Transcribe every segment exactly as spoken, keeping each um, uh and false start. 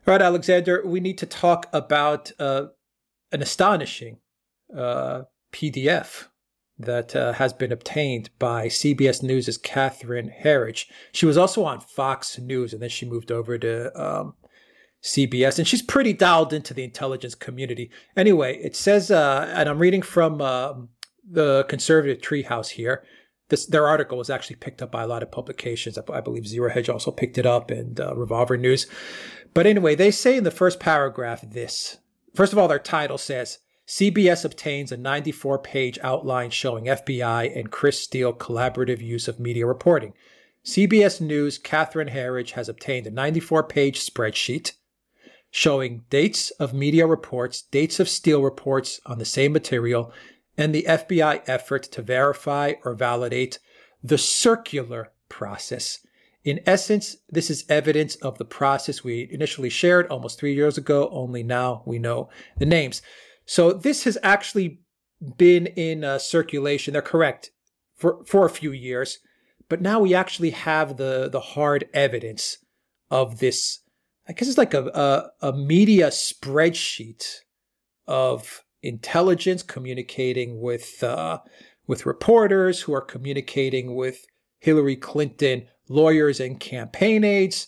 All right, Alexander, we need to talk about uh, an astonishing uh, P D F that uh, has been obtained by C B S News' Catherine Herridge. She was also on Fox News, and then she moved over to um, C B S, and she's pretty dialed into the intelligence community. Anyway, it says, uh, and I'm reading from uh, the Conservative Treehouse here. This, their article was actually picked up by a lot of publications. I, I believe Zero Hedge also picked it up, and uh, Revolver News. But anyway, they say in the first paragraph this. First of all, their title says, C B S obtains a ninety-four page outline showing F B I and Chris Steele collaborative use of media reporting. C B S News' Catherine Herridge has obtained a ninety-four page spreadsheet showing dates of media reports, dates of Steele reports on the same material, and the F B I effort to verify or validate the circular process. In essence, this is evidence of the process we initially shared almost three years ago, only now we know the names. So this has actually been in uh, circulation, they're correct, for, for a few years, but now we actually have the, the hard evidence of this. I guess it's like a, a, a media spreadsheet of intelligence communicating with uh, with reporters who are communicating with Hillary Clinton lawyers and campaign aides,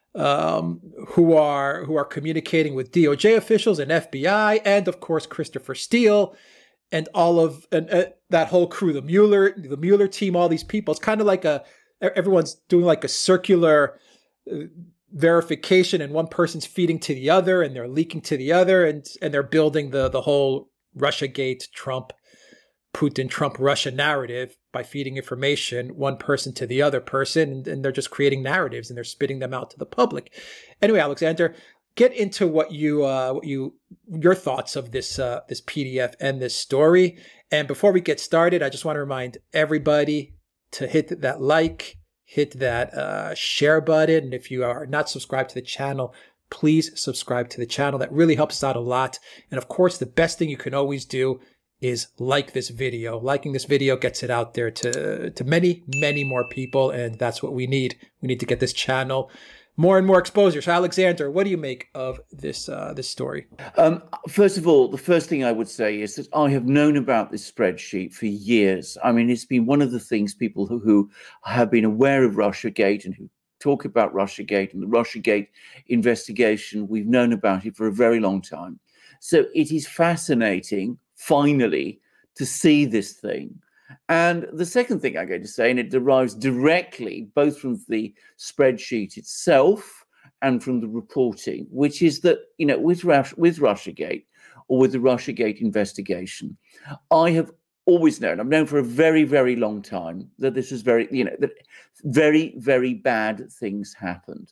um, who are who are communicating with D O J officials and F B I, and of course Christopher Steele, and all of and, uh, that whole crew, the Mueller, the Mueller team, all these people. It's kind of like a everyone's doing like a circular uh, verification, and one person's feeding to the other, and they're leaking to the other, and and they're building the the whole Russiagate, Trump, Putin, Trump, Russia narrative by feeding information one person to the other person, and, and they're just creating narratives and they're spitting them out to the public. Anyway, Alexander, get into what you uh, what you your thoughts of this uh, this P D F and this story. And before we get started, I just want to remind everybody to hit that like, hit that uh, share button. And if you are not subscribed to the channel, please subscribe to the channel. That really helps us out a lot. And of course, the best thing you can always do is like this video. Liking this video gets it out there to, to many, many more people. And that's what we need. We need to get this channel more and more exposure. So Alexander, what do you make of this uh, this story? Um, first of all, the first thing I would say is that I have known about this spreadsheet for years. I mean, it's been one of the things people who, who have been aware of Russiagate and who talk about Russiagate and the Russiagate investigation, we've known about it for a very long time. So it is fascinating, finally, to see this thing. And the second thing I'm going to say, and it derives directly both from the spreadsheet itself and from the reporting, which is that, you know, with, Rus- with Russiagate or with the Russiagate investigation, I have always known, I've known for a very, very long time that this is very, you know, that very, very bad things happened.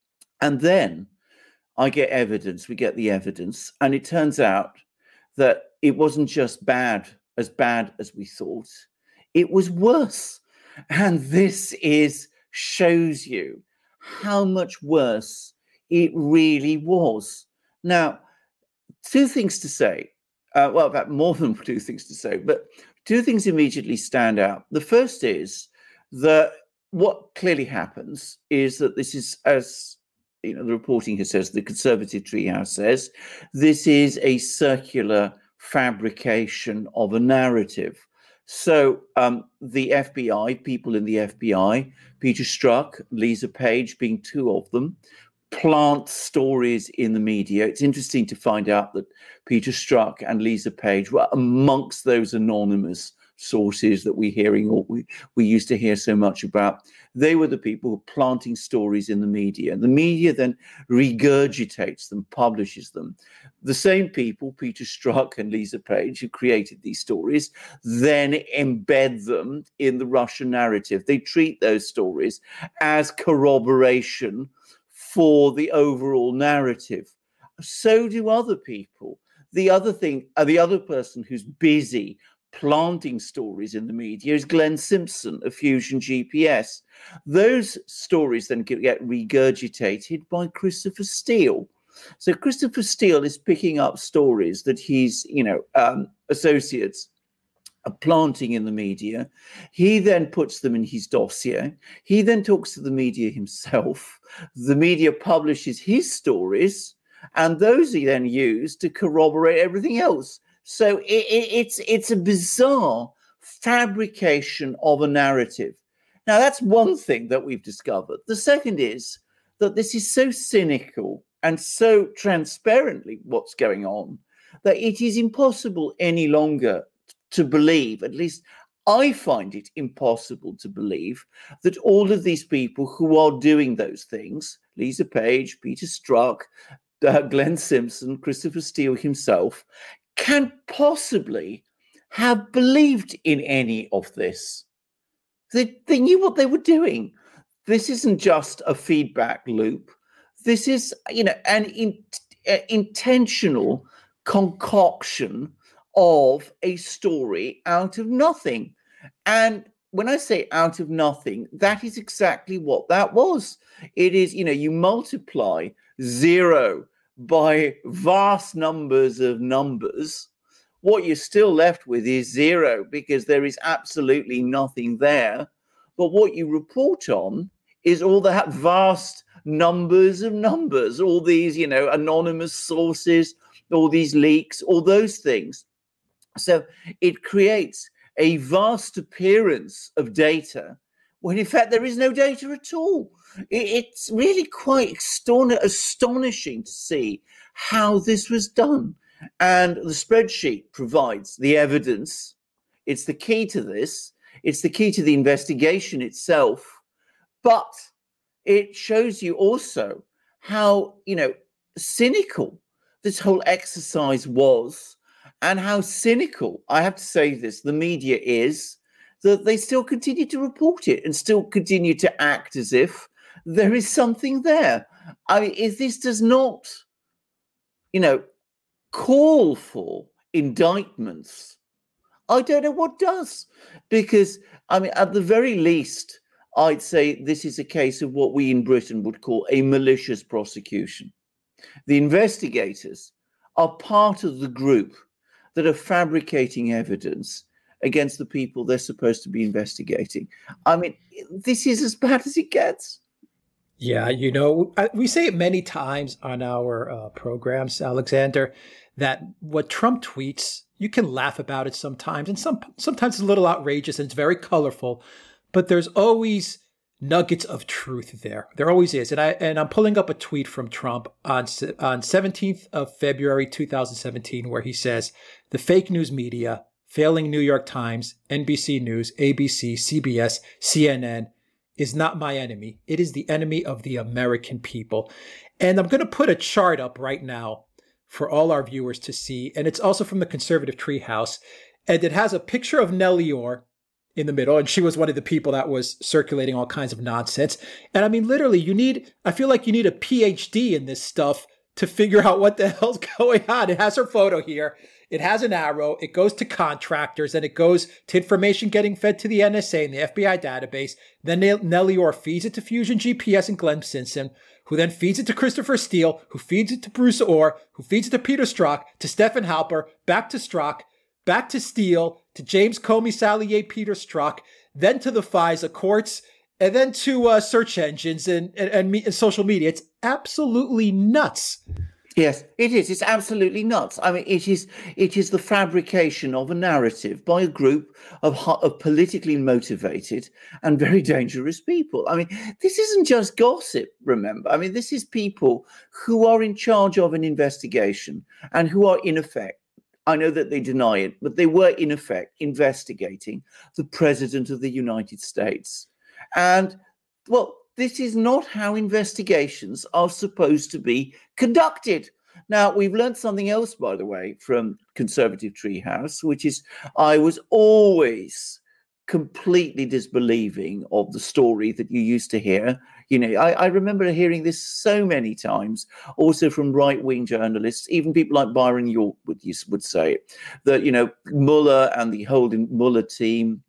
And then I get evidence, we get the evidence, and it turns out that it wasn't just bad, as bad as we thought. It was worse. And this is shows you how much worse it really was. Now, two things to say. Uh, well, in fact, more than two things to say, but two things immediately stand out. The first is that what clearly happens is that this is, as you know, the reporting here says, the Conservative Treehouse says, this is a circular fabrication of a narrative. So um, the F B I, people in the F B I, Peter Strzok, Lisa Page being two of them, plant stories in the media. It's interesting to find out that Peter Strzok and Lisa Page were amongst those anonymous sources that we're hearing, or we, we used to hear so much about. They were the people who were planting stories in the media. And the media then regurgitates them, publishes them. The same people, Peter Strzok and Lisa Page, who created these stories, then embed them in the Russian narrative. They treat those stories as corroboration for the overall narrative. So do other people. The other thing, uh, the other person who's busy planting stories in the media is Glenn Simpson of Fusion G P S. Those stories then get regurgitated by Christopher Steele. So Christopher Steele is picking up stories that he's, you know, um, associates planting in the media. He then puts them in his dossier. He then talks to the media himself. The media publishes his stories, and those are then used to corroborate everything else. So it, it, it's it's a bizarre fabrication of a narrative. Now, that's one thing that we've discovered. The second is that this is so cynical and so transparently what's going on that it is impossible any longer to believe, at least I find it impossible to believe, that all of these people who are doing those things, Lisa Page, Peter Strzok, uh, Glenn Simpson, Christopher Steele himself, can possibly have believed in any of this. They, they knew what they were doing. This isn't just a feedback loop. This is, you know, an in, uh, intentional concoction of a story out of nothing. And when I say out of nothing, that is exactly what that was. It is, you know, you multiply zero by vast numbers of numbers. What you're still left with is zero, because there is absolutely nothing there. But what you report on is all that vast numbers of numbers, all these, you know, anonymous sources, all these leaks, all those things. So it creates a vast appearance of data when in fact there is no data at all. It's really quite astonishing to see how this was done. And the spreadsheet provides the evidence. It's the key to this. It's the key to the investigation itself. But it shows you also how, you know, cynical this whole exercise was, and how cynical, I have to say this, the media is, that they still continue to report it and still continue to act as if there is something there. I mean, if this does not, you know, call for indictments, I don't know what does. Because, I mean, at the very least, I'd say this is a case of what we in Britain would call a malicious prosecution. The investigators are part of the group that are fabricating evidence against the people they're supposed to be investigating. I mean, this is as bad as it gets. Yeah, you know, we say it many times on our uh, programs, Alexander, that what Trump tweets, you can laugh about it sometimes, and some sometimes it's a little outrageous and it's very colorful, but there's always nuggets of truth there. There always is. And I and I'm pulling up a tweet from Trump on on seventeenth of February two thousand seventeen, where he says, "The fake news media, failing New York Times, N B C News, A B C, C B S, C N N, is not my enemy. It is the enemy of the American people." And I'm going to put a chart up right now for all our viewers to see. And it's also from the Conservative Treehouse. And it has a picture of Nellie Ohr in the middle. And she was one of the people that was circulating all kinds of nonsense. And I mean, literally, you need, I feel like you need a P H D in this stuff to figure out what the hell's going on. It has her photo here. It has an arrow. It goes to contractors, and it goes to information getting fed to the N S A and the F B I database. Then Nellie Ohr feeds it to Fusion G P S and Glenn Simpson, who then feeds it to Christopher Steele, who feeds it to Bruce Ohr, who feeds it to Peter Strzok, to Stephen Halper, back to Strzok, back to Steele, to James Comey, Sally Yates, Peter Strzok, then to the FISA courts, and then to uh, search engines and, and, and, me- and social media. It's absolutely nuts. Yes, it is. It's absolutely nuts. I mean, it is it is the fabrication of a narrative by a group of, of politically motivated and very dangerous people. I mean, this isn't just gossip, remember. I mean, this is people who are in charge of an investigation and who are, in effect, I know that they deny it, but they were, in effect, investigating the President of the United States. And, well, this is not how investigations are supposed to be conducted. Now, we've learned something else, by the way, from Conservative Treehouse, which is I was always completely disbelieving of the story that you used to hear. You know, I, I remember hearing this so many times, also from right-wing journalists, even people like Byron York would, would say it, that, you know, Mueller and the whole Mueller team,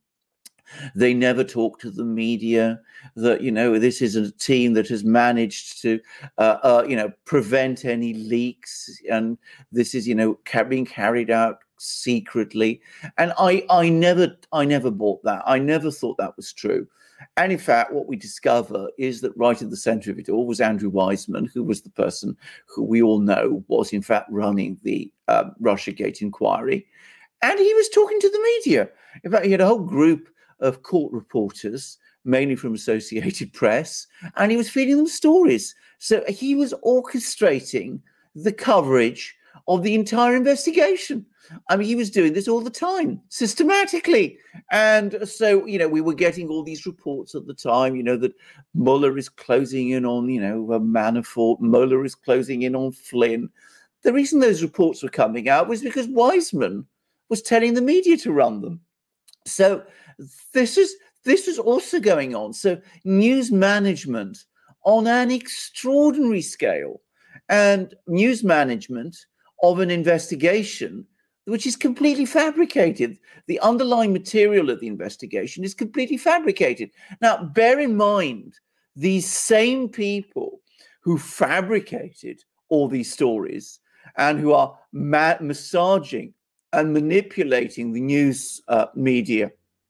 they never talk to the media, that, you know, this is a team that has managed to, uh, uh, you know, prevent any leaks. And this is, you know, ca- being carried out secretly. And I, I never, I never bought that. I never thought that was true. And in fact, what we discover is that right at the center of it all was Andrew Weissmann, who was the person who we all know was in fact running the uh, Russiagate inquiry. And he was talking to the media. In fact, he had a whole group of court reporters, mainly from Associated Press, and he was feeding them stories. So he was orchestrating the coverage of the entire investigation. I mean, he was doing this all the time, systematically. And so, you know, we were getting all these reports at the time, you know, that Mueller is closing in on, you know, Manafort, Mueller is closing in on Flynn. The reason those reports were coming out was because Weissmann was telling the media to run them. So this is this was also going on. So news management on an extraordinary scale, and news management of an investigation which is completely fabricated. The underlying material of the investigation is completely fabricated. Now, bear in mind, these same people who fabricated all these stories and who are ma- massaging and manipulating the news uh, media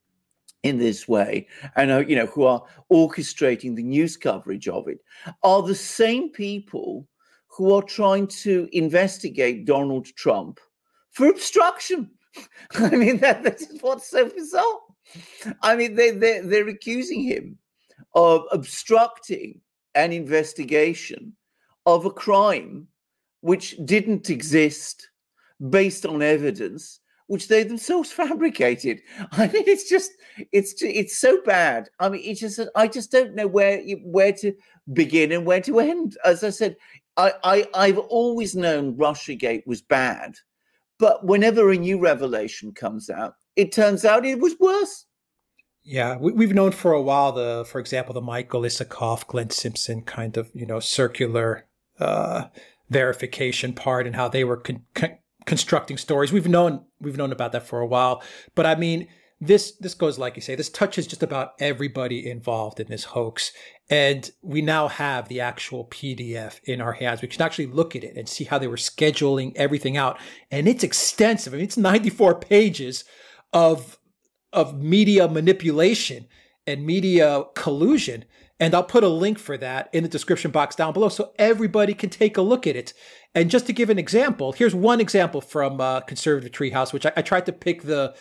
in this way, and uh, you know, who are orchestrating the news coverage of it, are the same people who are trying to investigate Donald Trump for obstruction. I mean, that, that is what's so bizarre. I mean, they, they, they're accusing him of obstructing an investigation of a crime which didn't exist, based on evidence which they themselves fabricated. I mean, it's just, it's it's so bad. I mean, it's just, I just don't know where where to begin and where to end. As I said, I, I I've always known Russiagate was bad, but whenever a new revelation comes out, it turns out it was worse. Yeah, we, we've known for a while the, for example, the Michael Isikoff, Glenn Simpson kind of, you know, circular uh, verification part, and how they were con- con- constructing stories. We've known we've known about that for a while, but I mean, this this goes, like you say, this touches just about everybody involved in this hoax, and we now have the actual P D F in our hands. We can actually look at it and see how they were scheduling everything out, and it's extensive. I mean, it's ninety-four pages of of media manipulation and media collusion. And I'll put a link for that in the description box down below so everybody can take a look at it. And just to give an example, here's one example from uh, Conservative Treehouse, which I, I tried to pick the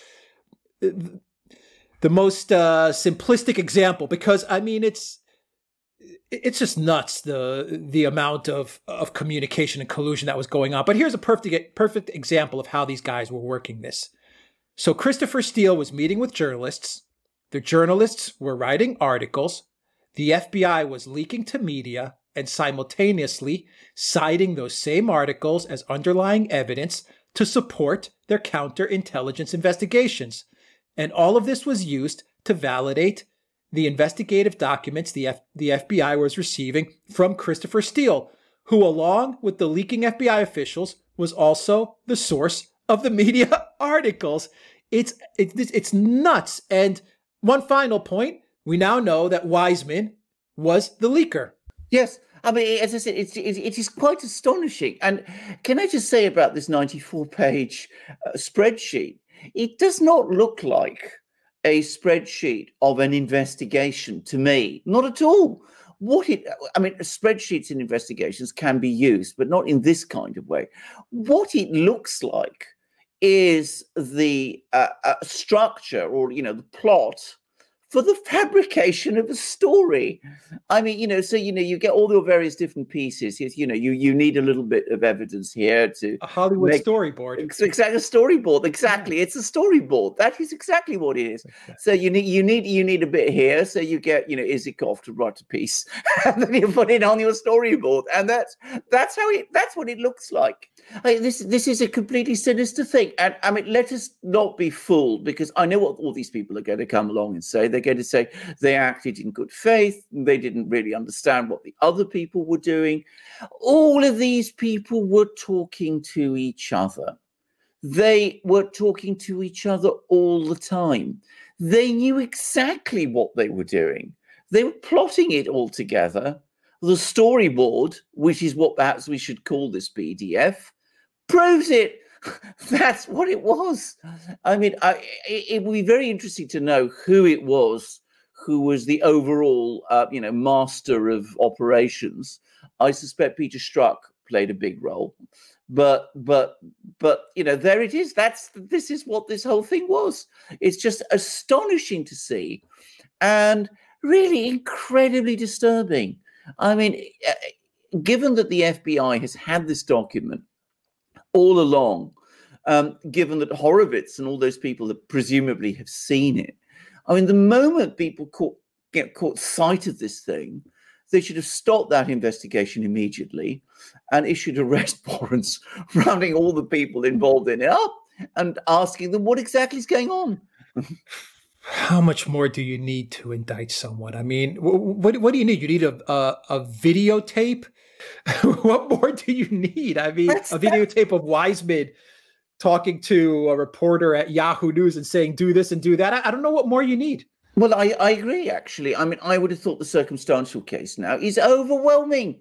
the most uh, simplistic example, because I mean, it's it's just nuts, the the amount of, of communication and collusion that was going on. But here's a perfect perfect example of how these guys were working this. So Christopher Steele was meeting with journalists. The journalists were writing articles. The F B I was leaking to media and simultaneously citing those same articles as underlying evidence to support their counterintelligence investigations. And all of this was used to validate the investigative documents the, F- the F B I was receiving from Christopher Steele, who, along with the leaking F B I officials, was also the source of the media articles. It's, it, it's nuts. And one final point, we now know that Weissmann was the leaker. Yes. I mean, as I said, it's, it, it is quite astonishing. And can I just say about this ninety-four page uh, spreadsheet, it does not look like a spreadsheet of an investigation to me. Not at all. What it, I mean, spreadsheets in investigations can be used, but not in this kind of way. What it looks like is the uh, uh, structure, or, you know, the plot for the fabrication of a story. I mean, you know, so, you know, you get all the various different pieces. You know, you, you need a little bit of evidence here to a Hollywood make, storyboard. Exactly, a storyboard. Exactly, yeah. It's a storyboard. That is exactly what it is. Okay. So you need you need you need a bit here. So you get, you know, Isikoff to write a piece, and then you put it on your storyboard, and that's that's how it that's what it looks like. I mean, this this is a completely sinister thing, and I mean, let us not be fooled, because I know what all these people are going to come along and say. They're going to say they acted in good faith. They didn't really understand what the other people were doing. All of these people were talking to each other. They were talking to each other all the time. They knew exactly what they were doing. They were plotting it all together. The storyboard, which is what perhaps we should call this P D F, proves it. That's what it was. I mean, I, it, it would be very interesting to know who it was who was the overall, uh, you know, master of operations. I suspect Peter Strzok played a big role, but but but you know, there it is. That's this is what this whole thing was. It's just astonishing to see, and really incredibly disturbing. I mean, given that the F B I has had this document all along, um, given that Horowitz and all those people that presumably have seen it, I mean, the moment people caught, get caught sight of this thing, they should have stopped that investigation immediately and issued arrest warrants, rounding all the people involved in it up and asking them what exactly is going on. How much more do you need to indict someone? I mean, what what do you need? You need a a, a videotape. What more do you need? I mean, That's, a videotape of Wiseman talking to a reporter at Yahoo News and saying, do this and do that. I, I don't know what more you need. Well, I, I agree, actually. I mean, I would have thought the circumstantial case now is overwhelming.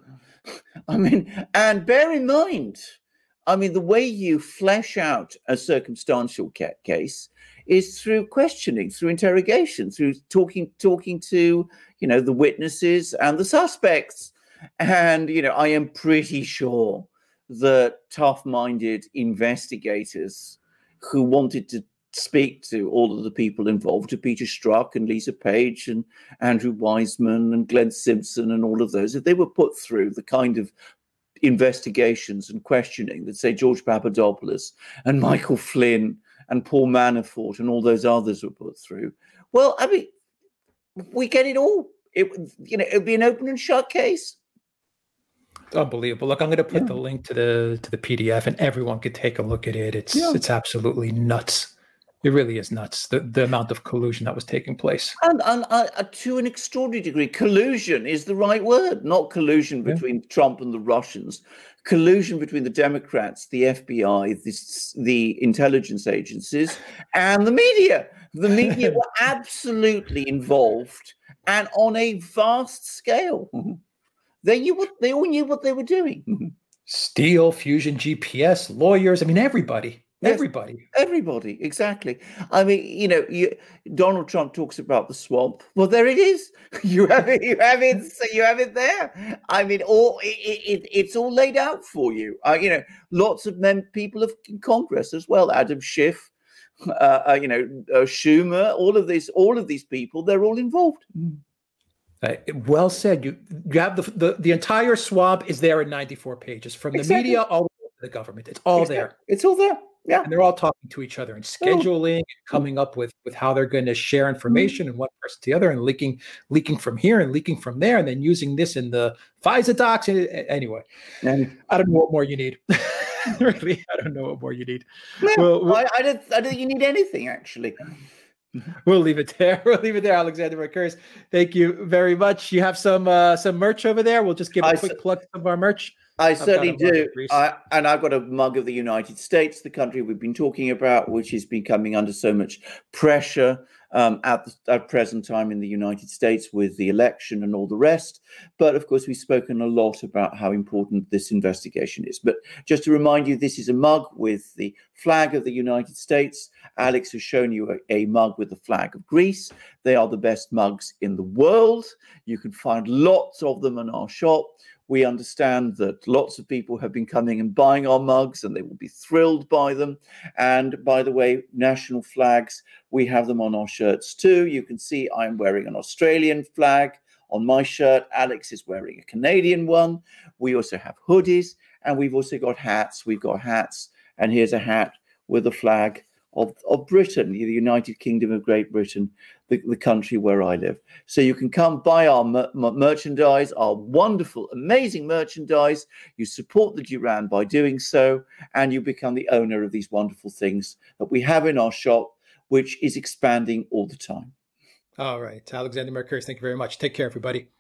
I mean, and bear in mind, I mean, the way you flesh out a circumstantial ca- case is through questioning, through interrogation, through talking, talking to, you know, the witnesses and the suspects. And, you know, I am pretty sure that tough-minded investigators who wanted to speak to all of the people involved, to Peter Strzok and Lisa Page and Andrew Wiseman and Glenn Simpson and all of those, if they were put through the kind of investigations and questioning that, say, George Papadopoulos and Michael Flynn and Paul Manafort and all those others were put through, well, I mean, we get it all. It, you know, it'd be an open and shut case. Unbelievable. Look, I'm going to put yeah. the link to the to the P D F, and everyone could take a look at it. It's yeah. it's absolutely nuts. It really is nuts, the, the amount of collusion that was taking place. And, and uh, to an extraordinary degree, collusion is the right word, not collusion between yeah. Trump and the Russians. Collusion between the Democrats, the F B I, this, the intelligence agencies, and the media. The media were absolutely involved and on a vast scale. Mm-hmm. They knew what they all knew what they were doing. Steele, Fusion, G P S, lawyers. I mean, everybody. Yes, everybody. Everybody. Exactly. I mean, you know, you, Donald Trump talks about the swamp. Well, there it is. You have it. You have it. So you have it there. I mean, all it, it, it's all laid out for you. Uh, you know, lots of men, people of Congress as well. Adam Schiff, uh, uh, you know, uh, Schumer. All of these. All of these people. They're all involved. Uh, well said. You you have the, the the entire swamp is there in ninety-four pages, from the exactly. media all the way to the government. It's all exactly. there. It's all there. Yeah. And they're all talking to each other and scheduling, oh. and coming up with, with how they're going to share information mm-hmm. and one person to the other, and leaking leaking from here and leaking from there, and then using this in the FISA docs. Anyway, mm-hmm. I don't know what more you need. Really, I don't know what more you need. No, well, well, I, I don't. I don't think you need anything, actually. We'll leave it there. We'll leave it there, Alexander Mercouris. Thank you very much. You have some uh, some merch over there. We'll just give a I quick su- plug of our merch. I certainly do. I, and I've got a mug of the United States, the country we've been talking about, which is becoming under so much pressure um, at the at present time in the United States with the election and all the rest. But of course, we've spoken a lot about how important this investigation is. But just to remind you, this is a mug with the flag of the United States. Alex has shown you a, a mug with the flag of Greece. They are the best mugs in the world. You can find lots of them in our shop. We understand that lots of people have been coming and buying our mugs, and they will be thrilled by them. And by the way, national flags, we have them on our shirts too. You can see I'm wearing an Australian flag on my shirt. Alex is wearing a Canadian one. We also have hoodies, and we've also got hats. We've got hats, and here's a hat with a flag of, of Britain, the United Kingdom of Great Britain, the, the country where I live. So you can come buy our mer- merchandise, our wonderful, amazing merchandise. You support the Duran by doing so, and you become the owner of these wonderful things that we have in our shop, which is expanding all the time. All right. Alexander Mercouris, thank you very much. Take care, everybody.